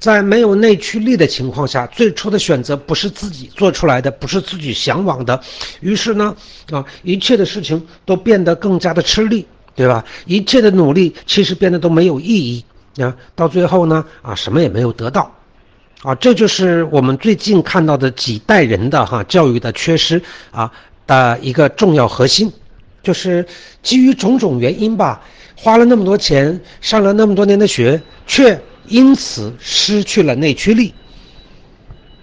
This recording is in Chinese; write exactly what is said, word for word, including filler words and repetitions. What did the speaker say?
在没有内驱力的情况下，最初的选择不是自己做出来的，不是自己向往的，于是呢，啊，一切的事情都变得更加的吃力，对吧？一切的努力其实变得都没有意义啊，到最后呢，啊，什么也没有得到。啊，这就是我们最近看到的几代人的哈教育的缺失啊的一个重要核心，就是基于种种原因吧，花了那么多钱，上了那么多年的学，却因此失去了内驱力。